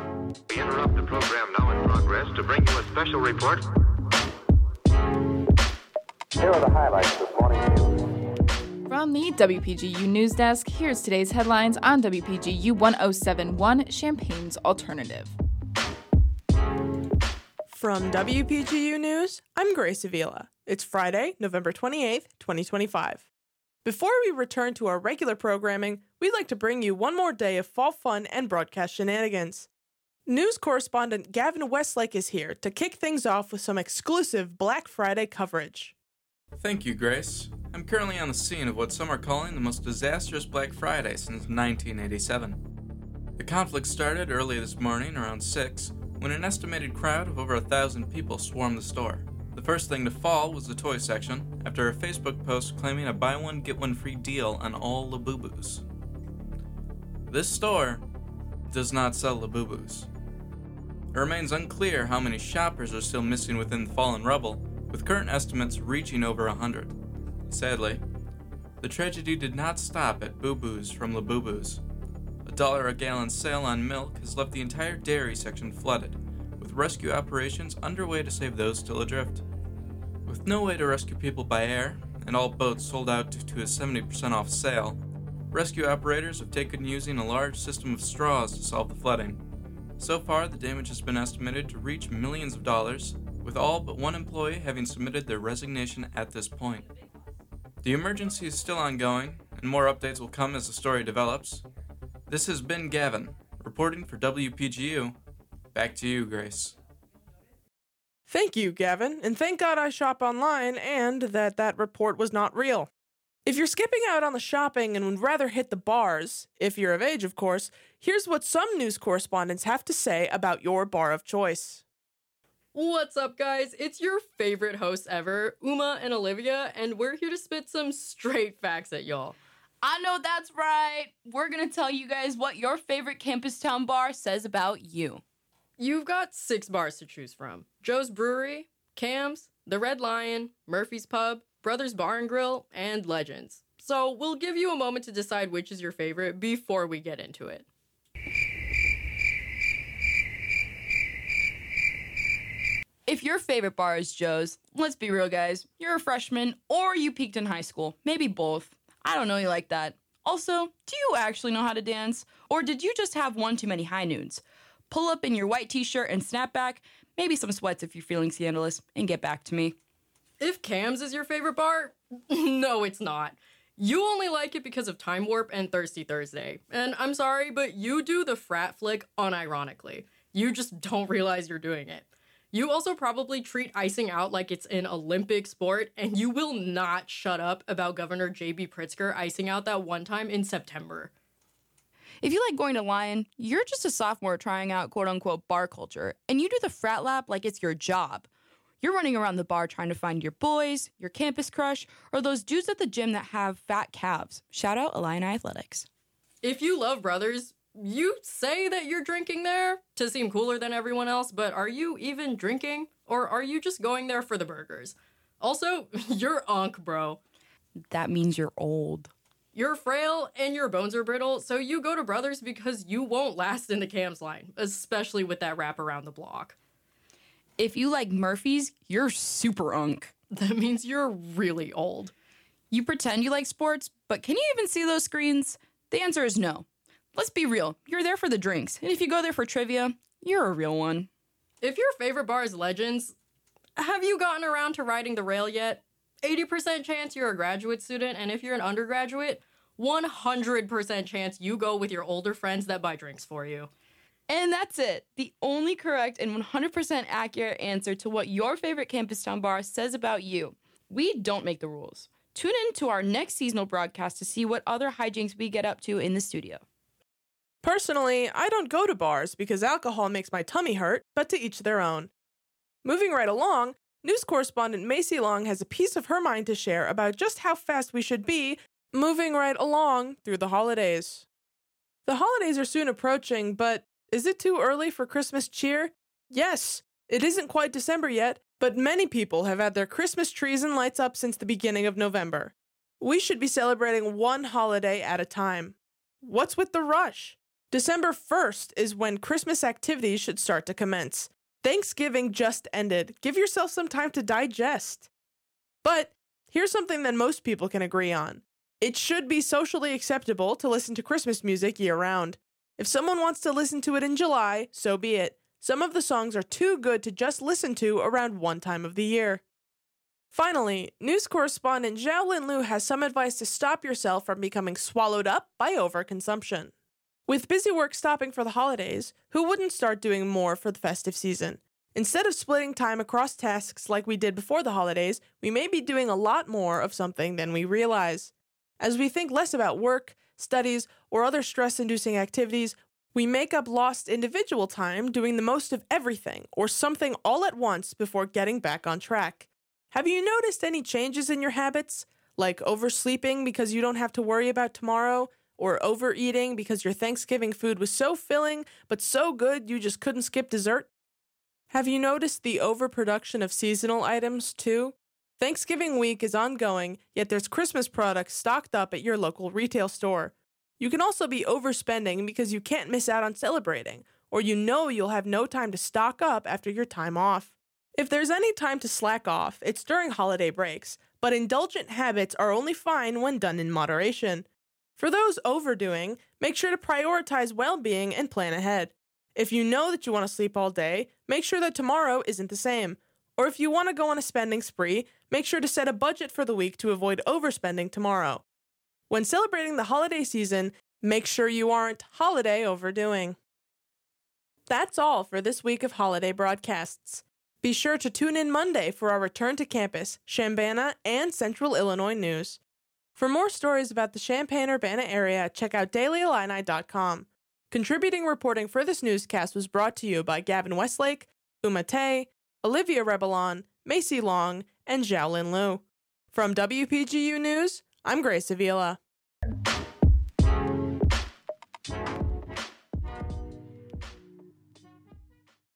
We interrupt the program now in progress to bring you a special report. Here are the highlights this morning news. From the WPGU News Desk, here's today's headlines on WPGU 1071, Champaign's Alternative. From WPGU News, I'm Grace Avila. It's Friday, November 28th, 2025. Before we return to our regular programming, we'd like to bring you one more day of fall fun and broadcast shenanigans. News correspondent Gavin Westlake is here to kick things off with some exclusive Black Friday coverage. Thank you, Grace. I'm currently on the scene of what some are calling the most disastrous Black Friday since 1987. The conflict started early this morning around 6 when an estimated crowd of over 1,000 people swarmed the store. The first thing to fall was the toy section after a Facebook post claiming a buy one get one free deal on all Labubus. This store does not sell Labubus. It remains unclear how many shoppers are still missing within the fallen rubble, with current estimates reaching over 100. Sadly, the tragedy did not stop at Boo-Boos from Labubus. $1 a gallon sale on milk has left the entire dairy section flooded, with rescue operations underway to save those still adrift. With no way to rescue people by air, and all boats sold out to a 70% off sale, rescue operators have taken using a large system of straws to solve the flooding. So far, the damage has been estimated to reach millions of dollars, with all but one employee having submitted their resignation at this point. The emergency is still ongoing, and more updates will come as the story develops. This has been Gavin, reporting for WPGU. Back to you, Grace. Thank you, Gavin, and thank God I shop online and that report was not real. If you're skipping out on the shopping and would rather hit the bars, if you're of age, of course, here's what some news correspondents have to say about your bar of choice. What's up, guys? It's your favorite hosts ever, Uma and Olivia, and we're here to spit some straight facts at y'all. I know that's right. We're going to tell you guys what your favorite campus town bar says about you. You've got 6 bars to choose from. Joe's Brewery, Cam's, The Red Lion, Murphy's Pub, Brothers Bar and Grill, and Legends. So we'll give you a moment to decide which is your favorite before we get into it. If your favorite bar is Joe's, let's be real, guys. You're a freshman or you peaked in high school. Maybe both. I don't know you like that. Also, do you actually know how to dance? Or did you just have one too many high noons? Pull up in your white t-shirt and snapback, maybe some sweats if you're feeling scandalous, and get back to me. If Cam's is your favorite bar, no, it's not. You only like it because of Time Warp and Thirsty Thursday. And I'm sorry, but you do the frat flick unironically. You just don't realize you're doing it. You also probably treat icing out like it's an Olympic sport, and you will not shut up about Governor J.B. Pritzker icing out that one time in September. If you like going to Lion, you're just a sophomore trying out quote-unquote bar culture, and you do the frat lap like it's your job. You're running around the bar trying to find your boys, your campus crush, or those dudes at the gym that have fat calves. Shout out Illini Athletics. If you love Brothers, you say that you're drinking there to seem cooler than everyone else, but are you even drinking? Or are you just going there for the burgers? Also, you're unk, bro. That means you're old. You're frail and your bones are brittle, so you go to Brothers because you won't last in the Cam's line, especially with that wrap around the block. If you like Murphy's, you're super unk. That means you're really old. You pretend you like sports, but can you even see those screens? The answer is no. Let's be real, you're there for the drinks, and if you go there for trivia, you're a real one. If your favorite bar is Legends, have you gotten around to riding the rail yet? 80% chance you're a graduate student, and if you're an undergraduate, 100% chance you go with your older friends that buy drinks for you. And that's it. The only correct and 100% accurate answer to what your favorite campus town bar says about you. We don't make the rules. Tune in to our next seasonal broadcast to see what other hijinks we get up to in the studio. Personally, I don't go to bars because alcohol makes my tummy hurt, but to each their own. Moving right along, news correspondent Macy Long has a piece of her mind to share about just how fast we should be moving right along through the holidays. The holidays are soon approaching, but is it too early for Christmas cheer? Yes, it isn't quite December yet, but many people have had their Christmas trees and lights up since the beginning of November. We should be celebrating one holiday at a time. What's with the rush? December 1st is when Christmas activities should start to commence. Thanksgiving just ended. Give yourself some time to digest. But here's something that most people can agree on. It should be socially acceptable to listen to Christmas music year-round. If someone wants to listen to it in July, so be it. Some of the songs are too good to just listen to around one time of the year. Finally, news correspondent Zhao Linlu has some advice to stop yourself from becoming swallowed up by overconsumption. With busy work stopping for the holidays, who wouldn't start doing more for the festive season? Instead of splitting time across tasks like we did before the holidays, we may be doing a lot more of something than we realize. As we think less about work, studies, or other stress-inducing activities, we make up lost individual time doing the most of everything or something all at once before getting back on track. Have you noticed any changes in your habits? Like oversleeping because you don't have to worry about tomorrow? Or overeating because your Thanksgiving food was so filling but so good you just couldn't skip dessert? Have you noticed the overproduction of seasonal items too? Thanksgiving week is ongoing, yet there's Christmas products stocked up at your local retail store. You can also be overspending because you can't miss out on celebrating, or you know you'll have no time to stock up after your time off. If there's any time to slack off, it's during holiday breaks, but indulgent habits are only fine when done in moderation. For those overdoing, make sure to prioritize well-being and plan ahead. If you know that you want to sleep all day, make sure that tomorrow isn't the same. Or if you want to go on a spending spree, make sure to set a budget for the week to avoid overspending tomorrow. When celebrating the holiday season, make sure you aren't holiday overdoing. That's all for this week of holiday broadcasts. Be sure to tune in Monday for our return to campus, Chambana, and Central Illinois news. For more stories about the Champaign-Urbana area, check out dailyillini.com. Contributing reporting for this newscast was brought to you by Gavin Westlake, Uma Tay, Olivia Rebelon, Macy Long, and Zhao Linlu. From WPGU News, I'm Grace Avila.